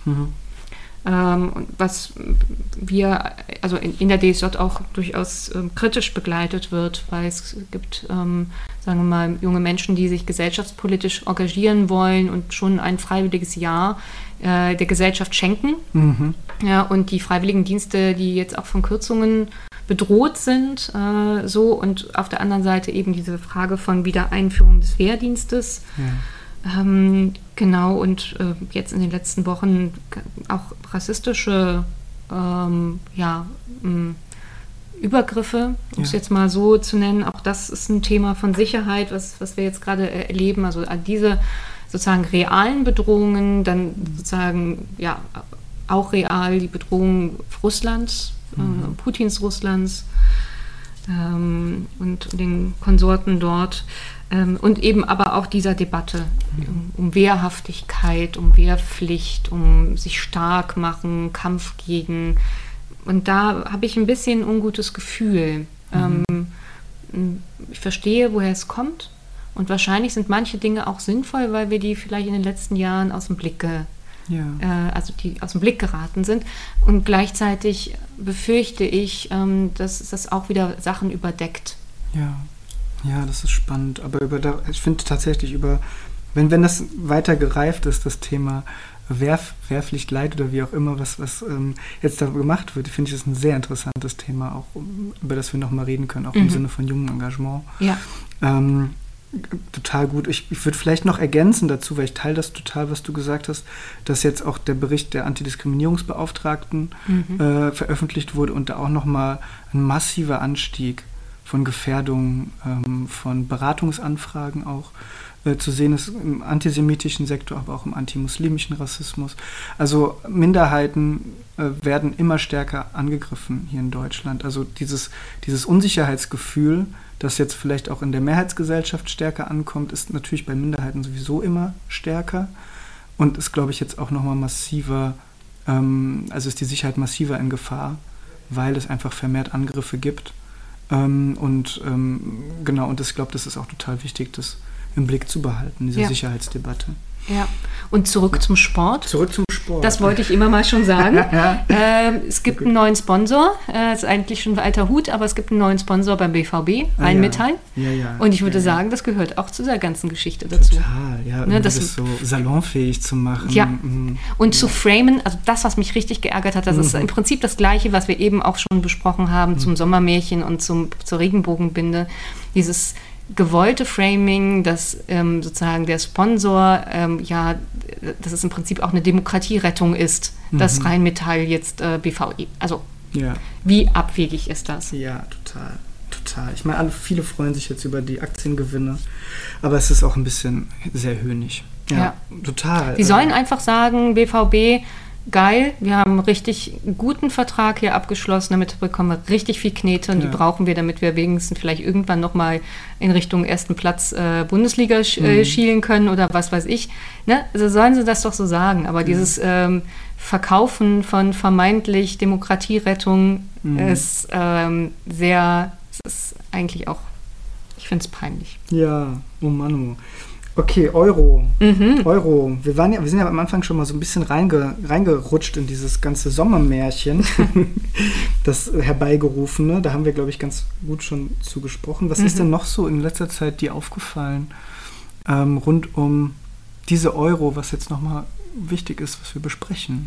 Was wir, also in der DSJ auch durchaus kritisch begleitet wird, weil es gibt, sagen wir mal, junge Menschen, die sich gesellschaftspolitisch engagieren wollen und schon ein freiwilliges Jahr der Gesellschaft schenken. Ja, und die Freiwilligendienste, die jetzt auch von Kürzungen bedroht sind, und auf der anderen Seite eben diese Frage von Wiedereinführung des Wehrdienstes. Ja. Genau, und jetzt in den letzten Wochen auch rassistische Übergriffe, um es jetzt mal so zu nennen. Auch das ist ein Thema von Sicherheit, was wir jetzt gerade erleben. Also diese sozusagen realen Bedrohungen, dann sozusagen auch real die Bedrohung Russlands Putins Russlands und den Konsorten dort. Und eben aber auch dieser Debatte um Wehrhaftigkeit, um Wehrpflicht, um sich stark machen, Kampf gegen. Und da habe ich ein bisschen ein ungutes Gefühl. Ich verstehe, woher es kommt. Und wahrscheinlich sind manche Dinge auch sinnvoll, weil wir die vielleicht in den letzten Jahren aus dem Blick geraten sind. Und gleichzeitig befürchte ich, dass das auch wieder Sachen überdeckt. Ja, das ist spannend. Aber ich finde tatsächlich wenn das weiter gereift ist, das Thema Wehrpflicht, Leid oder wie auch immer, was jetzt da gemacht wird, finde ich das ein sehr interessantes Thema, auch über das wir nochmal reden können, auch im Sinne von jungem Engagement. Ja. Total gut. Ich würde vielleicht noch ergänzen dazu, weil ich teile das total, was du gesagt hast, dass jetzt auch der Bericht der Antidiskriminierungsbeauftragten veröffentlicht wurde und da auch nochmal ein massiver Anstieg von Gefährdungen, von Beratungsanfragen auch zu sehen ist im antisemitischen Sektor, aber auch im antimuslimischen Rassismus. Also Minderheiten werden immer stärker angegriffen hier in Deutschland. Also dieses Unsicherheitsgefühl, das jetzt vielleicht auch in der Mehrheitsgesellschaft stärker ankommt, ist natürlich bei Minderheiten sowieso immer stärker und ist, glaube ich, jetzt auch nochmal massiver, also ist die Sicherheit massiver in Gefahr, weil es einfach vermehrt Angriffe gibt. Und ich glaube, das ist auch total wichtig, das im Blick zu behalten, diese Sicherheitsdebatte. Ja, und zurück zum Sport. Das wollte ich immer mal schon sagen. Es gibt einen neuen Sponsor, ist eigentlich schon ein alter Hut, aber es gibt einen neuen Sponsor beim BVB, Rheinmetall. Und ich würde sagen, das gehört auch zu der ganzen Geschichte dazu. Total, das so salonfähig zu machen. Ja, und zu framen, also das, was mich richtig geärgert hat, das ist im Prinzip das Gleiche, was wir eben auch schon besprochen haben zum Sommermärchen und zur Regenbogenbinde, dieses gewollte Framing, dass sozusagen der Sponsor, dass es im Prinzip auch eine Demokratierettung ist, dass Rheinmetall jetzt BVE, also wie abwegig ist das? Ja, total. Ich meine, viele freuen sich jetzt über die Aktiengewinne, aber es ist auch ein bisschen sehr höhnig. Ja, total. Sie sollen einfach sagen, BVB, geil, wir haben einen richtig guten Vertrag hier abgeschlossen, damit bekommen wir richtig viel Knete und die brauchen wir, damit wir wenigstens vielleicht irgendwann nochmal in Richtung ersten Platz Bundesliga schielen können oder was weiß ich. Ne? Also sollen sie das doch so sagen, aber dieses Verkaufen von vermeintlich Demokratierettung ist es ist eigentlich auch, ich finde es peinlich. Ja, oh Mann. Okay, Euro. Euro. Wir sind ja am Anfang schon mal so ein bisschen reingerutscht in dieses ganze Sommermärchen, das Herbeigerufene. Da haben wir, glaube ich, ganz gut schon zugesprochen. Was ist denn noch so in letzter Zeit dir aufgefallen rund um diese Euro, was jetzt nochmal wichtig ist, was wir besprechen?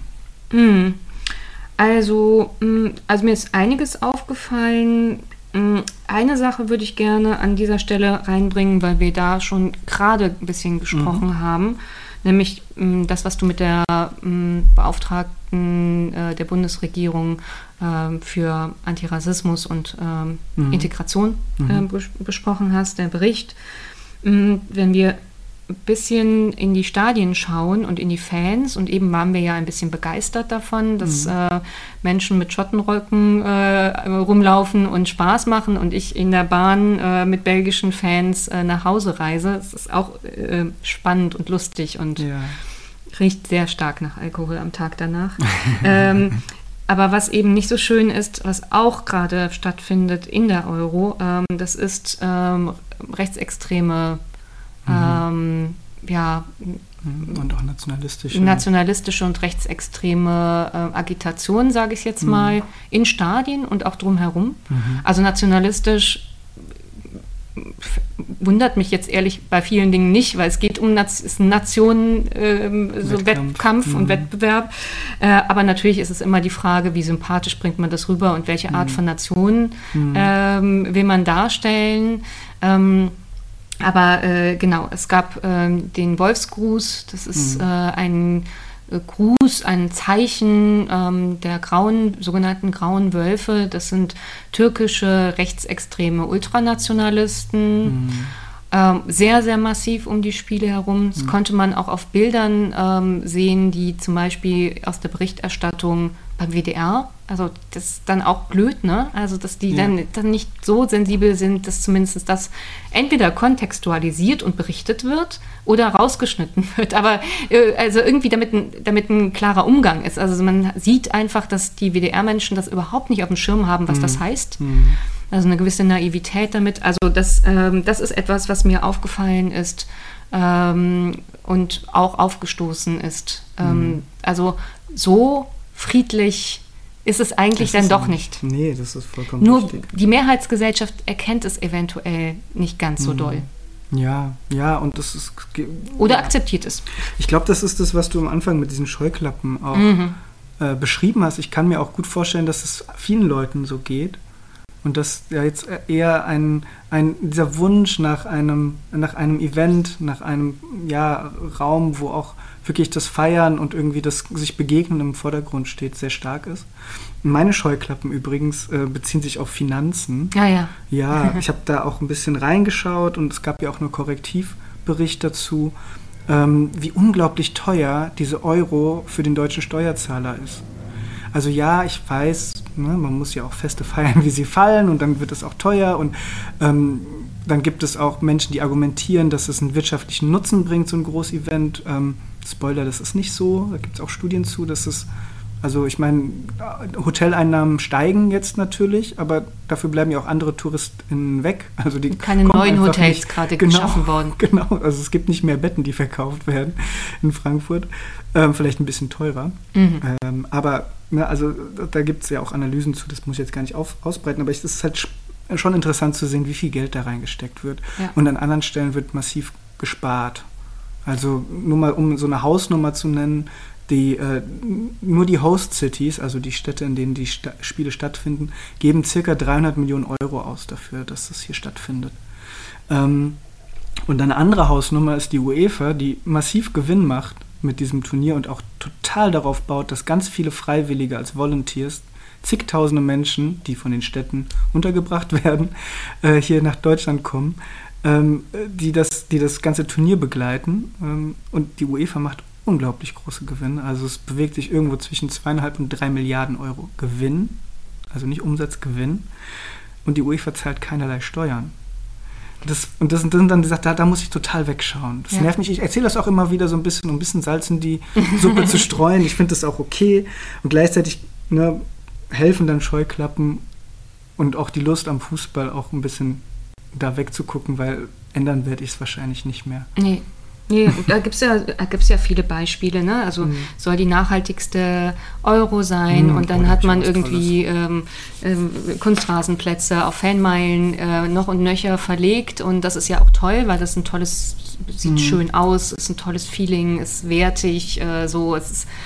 Also mir ist einiges aufgefallen. Eine Sache würde ich gerne an dieser Stelle reinbringen, weil wir da schon gerade ein bisschen gesprochen haben, nämlich das, was du mit der Beauftragten der Bundesregierung für Antirassismus und Integration besprochen hast, der Bericht. Wenn wir ein bisschen in die Stadien schauen und in die Fans, und eben waren wir ja ein bisschen begeistert davon, dass Menschen mit Schottenröcken rumlaufen und Spaß machen und ich in der Bahn mit belgischen Fans nach Hause reise. Das ist auch spannend und lustig und riecht sehr stark nach Alkohol am Tag danach. Aber was eben nicht so schön ist, was auch gerade stattfindet in der Euro, das ist rechtsextreme und auch nationalistische und rechtsextreme Agitation, sage ich jetzt mal, in Stadien und auch drumherum. Also nationalistisch wundert mich jetzt ehrlich bei vielen Dingen nicht, weil es geht um Nationen, so Wettkampf und Wettbewerb. Aber natürlich ist es immer die Frage, wie sympathisch bringt man das rüber und welche Art von Nationen will man darstellen. Aber genau, es gab den Wolfsgruß, das ist ein Gruß, ein Zeichen der sogenannten grauen Wölfe. Das sind türkische rechtsextreme Ultranationalisten, sehr, sehr massiv um die Spiele herum. Das konnte man auch auf Bildern sehen, die zum Beispiel aus der Berichterstattung beim WDR, also das ist dann auch blöd, ne? Also dass die dann nicht so sensibel sind, dass zumindest das entweder kontextualisiert und berichtet wird oder rausgeschnitten wird. Aber also irgendwie damit ein klarer Umgang ist. Also man sieht einfach, dass die WDR-Menschen das überhaupt nicht auf dem Schirm haben, was das heißt. Also eine gewisse Naivität damit. Also das ist etwas, was mir aufgefallen ist und auch aufgestoßen ist. Also so friedlich ist es eigentlich dann doch nicht. Nee, das ist vollkommen Nur richtig. die Mehrheitsgesellschaft erkennt es eventuell nicht ganz so doll. Ja, und das ist... Oder akzeptiert es. Ich glaube, das ist das, was du am Anfang mit diesen Scheuklappen auch beschrieben hast. Ich kann mir auch gut vorstellen, dass es vielen Leuten so geht. Und dass ja jetzt eher dieser Wunsch nach einem Event, nach einem Raum, wo auch wirklich das Feiern und irgendwie das sich Begegnen im Vordergrund steht, sehr stark ist. Meine Scheuklappen übrigens beziehen sich auf Finanzen. Ja. Ja, ich habe da auch ein bisschen reingeschaut und es gab ja auch einen Korrektivbericht dazu, wie unglaublich teuer diese Euro für den deutschen Steuerzahler ist. Also ja, ich weiß, ne, man muss ja auch Feste feiern, wie sie fallen und dann wird es auch teuer und dann gibt es auch Menschen, die argumentieren, dass es einen wirtschaftlichen Nutzen bringt, so ein Großevent. Spoiler, das ist nicht so, da gibt es auch Studien zu, dass es, also ich meine, Hoteleinnahmen steigen jetzt natürlich, aber dafür bleiben ja auch andere TouristInnen weg. Also die keine neuen Hotels gerade geschaffen worden. Genau, also es gibt nicht mehr Betten, die verkauft werden in Frankfurt. Vielleicht ein bisschen teurer. Aber also da gibt es ja auch Analysen zu, das muss ich jetzt gar nicht ausbreiten, aber es ist halt schon interessant zu sehen, wie viel Geld da reingesteckt wird. Ja. Und an anderen Stellen wird massiv gespart. Also nur mal, um so eine Hausnummer zu nennen, nur die Host-Cities, also die Städte, in denen die Spiele stattfinden, geben ca. 300 Millionen Euro aus dafür, dass das hier stattfindet. Und eine andere Hausnummer ist die UEFA, die massiv Gewinn macht mit diesem Turnier und auch total darauf baut, dass ganz viele Freiwillige als Volunteers, zigtausende Menschen, die von den Städten untergebracht werden, hier nach Deutschland kommen, die das ganze Turnier begleiten. Und die UEFA macht unglaublich große Gewinne. Also es bewegt sich irgendwo zwischen 2,5 und 3 Milliarden Euro Gewinn, also nicht Umsatzgewinn. Und die UEFA zahlt keinerlei Steuern. Das sind dann die Sachen, da muss ich total wegschauen. Das nervt mich. Ich erzähle das auch immer wieder so ein bisschen, um ein bisschen Salz in die Suppe zu streuen. Ich finde das auch okay. Und gleichzeitig helfen dann Scheuklappen und auch die Lust am Fußball auch ein bisschen da wegzugucken, weil ändern werde ich es wahrscheinlich nicht mehr. Nee, da gibt's ja viele Beispiele, ne? Also soll die nachhaltigste Euro sein und dann hat man irgendwie Kunstrasenplätze auf Fanmeilen noch und nöcher verlegt und das ist ja auch toll, weil das sieht schön aus, ist ein tolles Feeling, ist wertig, so, es ist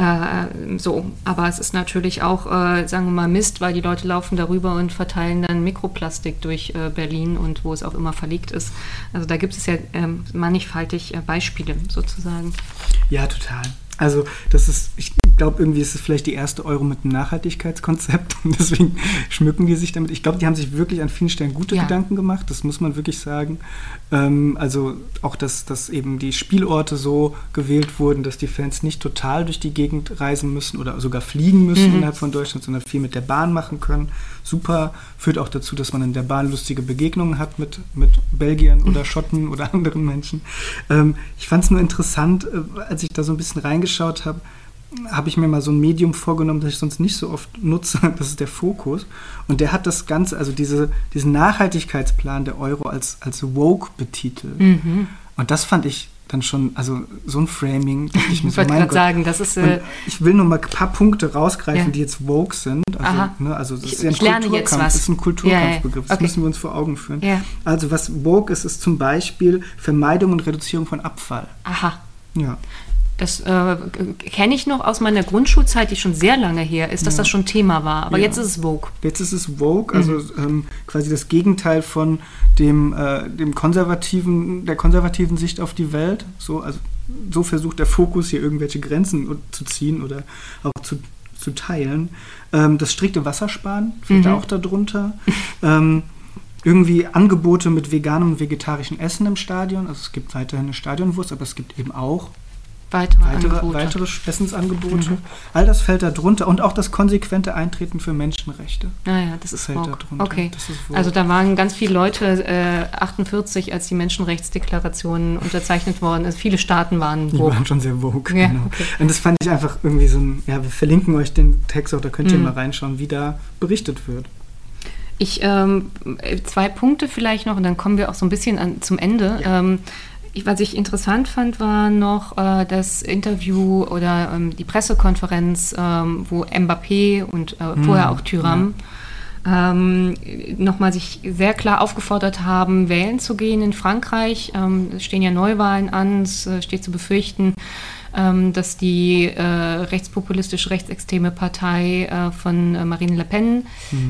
aber es ist natürlich auch, sagen wir mal, Mist, weil die Leute laufen darüber und verteilen dann Mikroplastik durch Berlin und wo es auch immer verlegt ist. Also da gibt es ja mannigfaltig Beispiele sozusagen. Ja, total. Also ich glaube, irgendwie ist es vielleicht die erste Euro mit einem Nachhaltigkeitskonzept und deswegen schmücken die sich damit. Ich glaube, die haben sich wirklich an vielen Stellen gute Gedanken gemacht, das muss man wirklich sagen. Also auch, dass eben die Spielorte so gewählt wurden, dass die Fans nicht total durch die Gegend reisen müssen oder sogar fliegen müssen innerhalb von Deutschland, sondern viel mit der Bahn machen können. Super, führt auch dazu, dass man in der Bahn lustige Begegnungen hat mit Belgiern oder Schotten oder anderen Menschen. Ich fand es nur interessant, als ich da so ein bisschen reingeschaut habe, habe ich mir mal so ein Medium vorgenommen, das ich sonst nicht so oft nutze, das ist der Fokus. Und der hat das Ganze, also diesen Nachhaltigkeitsplan der Euro als woke betitelt. Und das fand ich dann schon, also so ein Framing, dachte ich mir so, wollte gerade sagen, das ist... ich will nur mal ein paar Punkte rausgreifen, die jetzt woke sind. Also das ist ja ein Kulturkampf, das ist ein Kulturkampfbegriff, das müssen wir uns vor Augen führen. Ja. Also was woke ist, ist zum Beispiel Vermeidung und Reduzierung von Abfall. Aha. Ja. Das kenne ich noch aus meiner Grundschulzeit, die schon sehr lange her ist, dass das schon Thema war. Aber jetzt ist es woke. Jetzt ist es woke, also quasi das Gegenteil von der konservativen Sicht auf die Welt. So versucht der Fokus hier irgendwelche Grenzen zu ziehen oder auch zu teilen. Das strikte Wassersparen fällt da auch darunter. Irgendwie Angebote mit veganem und vegetarischem Essen im Stadion. Also es gibt weiterhin eine Stadionwurst, aber es gibt eben auch weitere Essensangebote. All das fällt da drunter und auch das konsequente Eintreten für Menschenrechte. Naja, das ist fällt da Vogue. drunter. Okay, Das ist Vogue. also da waren ganz viele Leute, 48, als die Menschenrechtsdeklaration unterzeichnet worden ist. Viele Staaten waren Die Vogue. waren schon sehr Vogue, Ja, genau. okay. Und das fand ich einfach irgendwie so ein, ja, wir verlinken euch den Text auch, da könnt ihr mal reinschauen, wie da berichtet wird. Ich, 2 Punkte vielleicht noch und dann kommen wir auch so ein bisschen zum Ende. Ja. Was ich interessant fand, war noch das Interview oder die Pressekonferenz, wo Mbappé und vorher auch Thuram nochmal sich sehr klar aufgefordert haben, wählen zu gehen in Frankreich. Es stehen ja Neuwahlen an, es steht zu befürchten, dass die rechtspopulistisch-rechtsextreme Partei von Marine Le Pen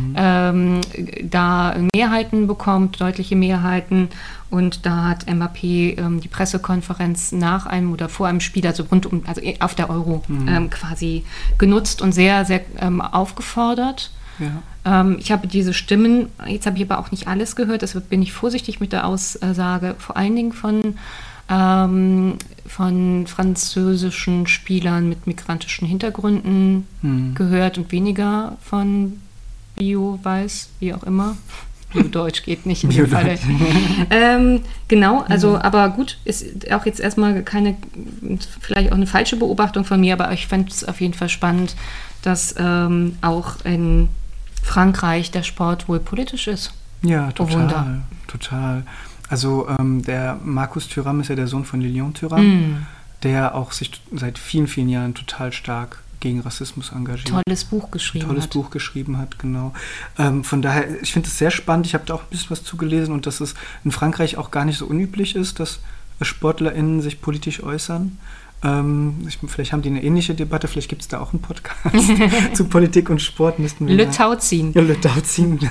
da Mehrheiten bekommt, deutliche Mehrheiten. Und da hat Mbappé die Pressekonferenz nach einem oder vor einem Spiel, also auf der Euro quasi genutzt und sehr, sehr aufgefordert. Ja. Ich habe diese Stimmen, jetzt habe ich aber auch nicht alles gehört, deshalb bin ich vorsichtig mit der Aussage, vor allen Dingen von französischen Spielern mit migrantischen Hintergründen gehört und weniger von Bio-Weiß, wie auch immer. Bio-Deutsch geht nicht in dem Fall. Genau, also aber gut, ist auch jetzt erstmal vielleicht auch eine falsche Beobachtung von mir, aber ich fände es auf jeden Fall spannend, dass auch in Frankreich der Sport wohl politisch ist. Ja, total. Also der Markus Thuram ist ja der Sohn von Lilian Thuram, der auch sich seit vielen, vielen Jahren total stark gegen Rassismus engagiert. Tolles Buch geschrieben hat, genau. Von daher, ich finde es sehr spannend. Ich habe da auch ein bisschen was zugelesen und dass es in Frankreich auch gar nicht so unüblich ist, dass SportlerInnen sich politisch äußern. Vielleicht haben die eine ähnliche Debatte, vielleicht gibt es da auch einen Podcast zu Politik und Sport. Le Tauziehen. Ja, Le Tauziehen.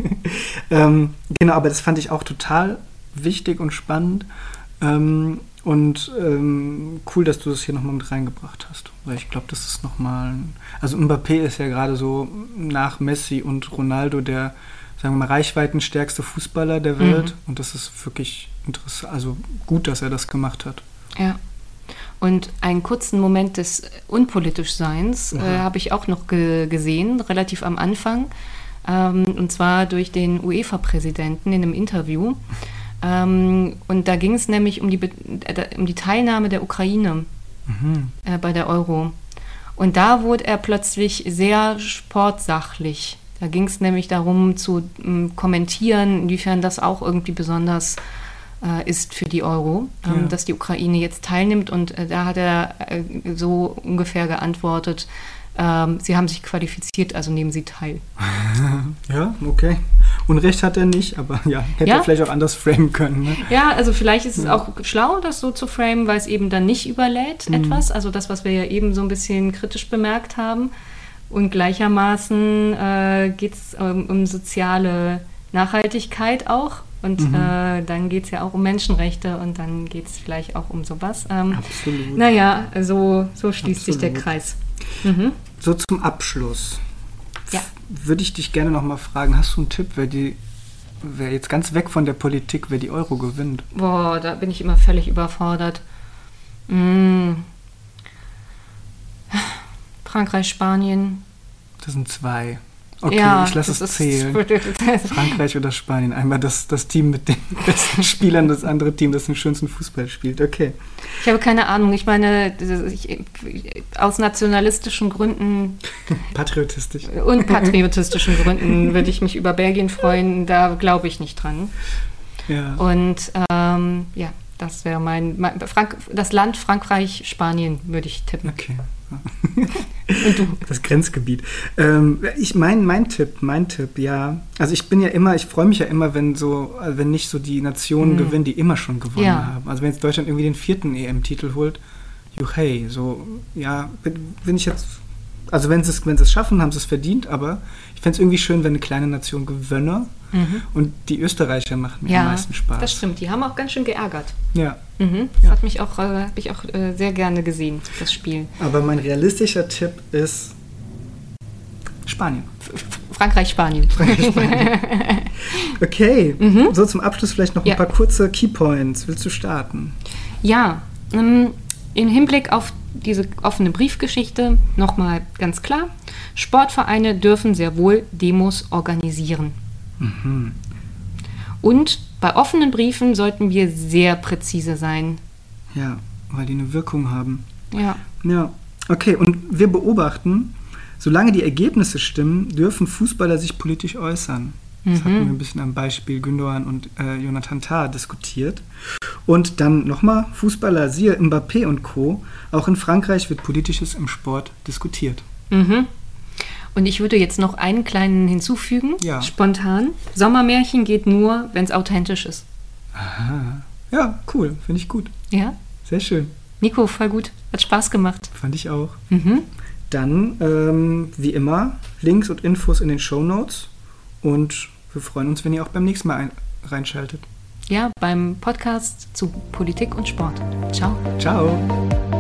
Genau, aber das fand ich auch total wichtig und spannend und cool, dass du das hier nochmal mit reingebracht hast, weil ich glaube, das ist nochmal, also Mbappé ist ja gerade so nach Messi und Ronaldo der, sagen wir mal, reichweitenstärkste Fußballer der Welt und das ist wirklich interessant, also gut, dass er das gemacht hat. Ja. Und einen kurzen Moment des Unpolitischseins habe ich auch noch gesehen, relativ am Anfang, und zwar durch den UEFA-Präsidenten in einem Interview. Und da ging es nämlich um die Teilnahme der Ukraine bei der Euro. Und da wurde er plötzlich sehr sportsachlich. Da ging es nämlich darum zu kommentieren, inwiefern das auch irgendwie besonders ist für die Euro, dass die Ukraine jetzt teilnimmt. Und da hat er so ungefähr geantwortet, sie haben sich qualifiziert, also nehmen sie teil. Ja, okay. Unrecht hat er nicht, aber ja, hätte er vielleicht auch anders framen können. Ne? Ja, also vielleicht ist es auch schlau, das so zu framen, weil es eben dann nicht überlädt etwas. Also das, was wir ja eben so ein bisschen kritisch bemerkt haben. Und gleichermaßen geht es um soziale Nachhaltigkeit auch. Und dann geht es ja auch um Menschenrechte und dann geht es vielleicht auch um sowas. Absolut. Naja, so schließt sich der Kreis. So zum Abschluss. Ja. Würde ich dich gerne noch mal fragen, hast du einen Tipp, wer jetzt ganz weg von der Politik, wer die Euro gewinnt? Boah, da bin ich immer völlig überfordert. Frankreich, Spanien. Das sind 2. Okay, ja, ich lasse es zählen. Frankreich oder Spanien. Einmal das Team mit den besten Spielern, das andere Team, das den schönsten Fußball spielt. Okay. Ich habe keine Ahnung. Ich meine, aus nationalistischen Gründen patriotistischen Gründen würde ich mich über Belgien freuen. Da glaube ich nicht dran. Ja. Und ja, das wäre das Land Frankreich, Spanien würde ich tippen. Okay. Und du? Das Grenzgebiet. Mein Tipp, ja. Also ich freue mich ja immer, wenn nicht so die Nationen gewinnen, die immer schon gewonnen haben. Also wenn jetzt Deutschland irgendwie den 4. EM-Titel holt, juchei, so, ja, bin ich jetzt, also wenn sie es schaffen, haben sie es verdient, aber ich fände es irgendwie schön, wenn eine kleine Nation gewönne. Und die Österreicher machen mir am meisten Spaß. Das stimmt, die haben auch ganz schön geärgert. Ja. Das habe ich auch sehr gerne gesehen, das Spiel. Aber mein realistischer Tipp ist Spanien. Frankreich, Spanien. Okay, so zum Abschluss vielleicht noch ein paar kurze Keypoints. Willst du starten? Ja, im Hinblick auf diese offene Briefgeschichte nochmal ganz klar, Sportvereine dürfen sehr wohl Demos organisieren. Mhm. Und bei offenen Briefen sollten wir sehr präzise sein. Ja, weil die eine Wirkung haben. Ja. Ja, okay, und wir beobachten, solange die Ergebnisse stimmen, dürfen Fußballer sich politisch äußern. Das hatten wir ein bisschen am Beispiel Gündoğan und Jonathan Tah diskutiert. Und dann nochmal, Fußballer, siehe Mbappé und Co. Auch in Frankreich wird Politisches im Sport diskutiert. Mhm. Und ich würde jetzt noch einen kleinen hinzufügen, Ja. spontan. Sommermärchen geht nur, wenn es authentisch ist. Aha. Ja, cool, finde ich gut. Ja? Sehr schön, Nico, voll gut. Hat Spaß gemacht. fand ich auch. Mhm. Dann, wie immer, Links und Infos in den Shownotes. Und wir freuen uns, wenn ihr auch beim nächsten Mal reinschaltet. Ja, beim Podcast zu Politik und Sport. Ciao. Ciao.